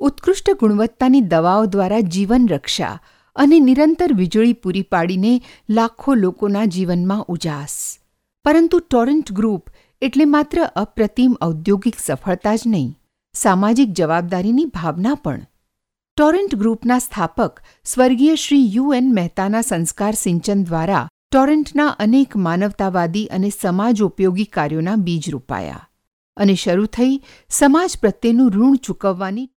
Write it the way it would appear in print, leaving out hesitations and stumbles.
ઉત્કૃષ્ટ ગુણવત્તાની દવાઓ દ્વારા જીવન રક્ષા અને નિરંતર વીજળી પૂરી પાડીને લાખો લોકોના જીવનમાં ઉજાસ. પરંતુ ટોરન્ટ ગ્રુપ એટલે માત્ર અપ્રતિમ ઔદ્યોગિક સફળતા જ નહીં, સામાજિક જવાબદારીની ભાવના પણ. ટોરન્ટ ગ્રુપના સ્થાપક સ્વર્ગીય શ્રી UN મહેતાના સંસ્કાર સિંચન દ્વારા ટોરન્ટના અનેક માનવતાવાદી અને સમાજોપયોગી કાર્યોના બીજ રોપાયા અને શરૂ થઈ સમાજ પ્રત્યેનું ઋણ ચૂકવવાની